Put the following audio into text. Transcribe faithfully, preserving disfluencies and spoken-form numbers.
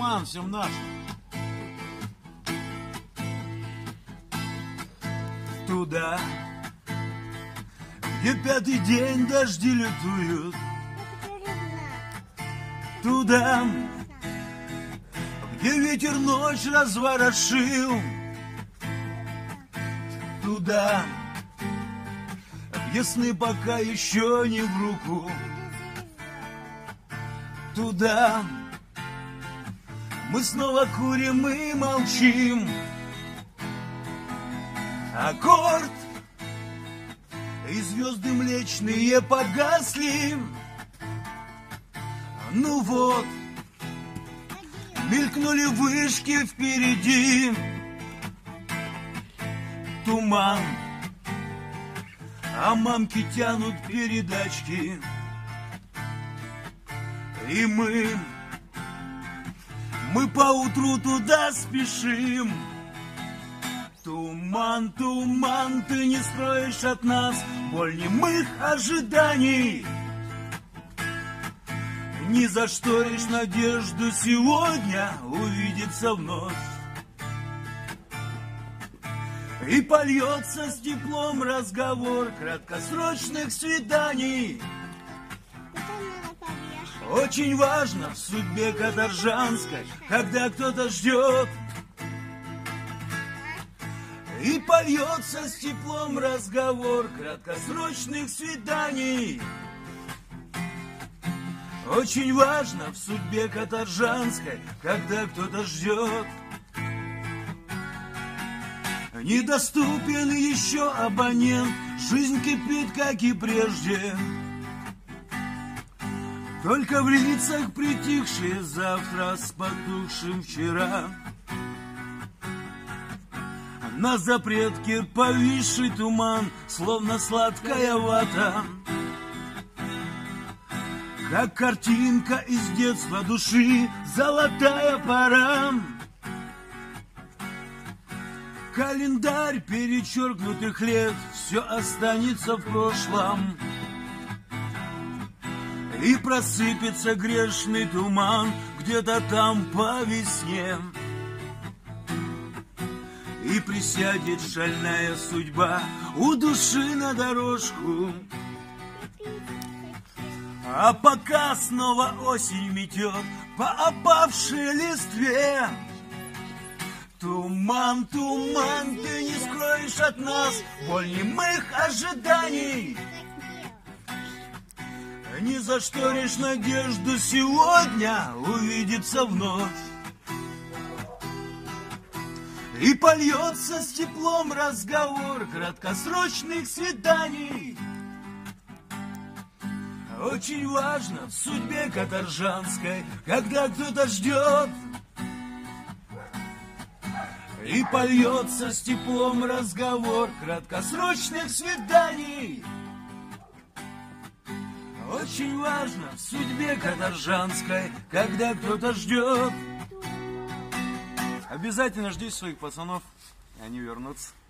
Туман, всем наш. Туда, где пятый день дожди лютуют. Туда, где ветер ночь разворошил. Туда, где сны пока еще не в руку. Туда мы снова курим и молчим. Аккорд и звезды млечные погасли. Ну вот, мелькнули вышки впереди. Туман, а мамки тянут передачки. И мы, мы поутру туда спешим. Туман, туман, ты не скроешь от нас боль немых ожиданий. Не зашторишь надежду сегодня увидеться вновь. И польется с теплом разговор краткосрочных свиданий. Очень важно в судьбе каторжанской, когда кто-то ждет. И польется с теплом разговор краткосрочных свиданий. Очень важно в судьбе каторжанской, когда кто-то ждет. Недоступен еще абонент, жизнь кипит, как и прежде. Только в лицах притихшие завтра с потухшим вчера. На запретке повисший туман, словно сладкая вата. Как картинка из детства души, золотая пора. Календарь перечеркнутых лет, все останется в прошлом. И просыпется грешный туман где-то там по весне. И присядет шальная судьба у души на дорожку. А пока снова осень метет по опавшей листве. Туман, туман, ты не скроешь от нас боль немых ожиданий. Не зашторишь надежду сегодня увидеться вновь. И польется с теплом разговор краткосрочных свиданий. Очень важно в судьбе каторжанской, когда кто-то ждет. И польется с теплом разговор краткосрочных свиданий. Очень важно в судьбе каторжанской, когда кто-то ждет. Обязательно жди своих пацанов, и они вернутся.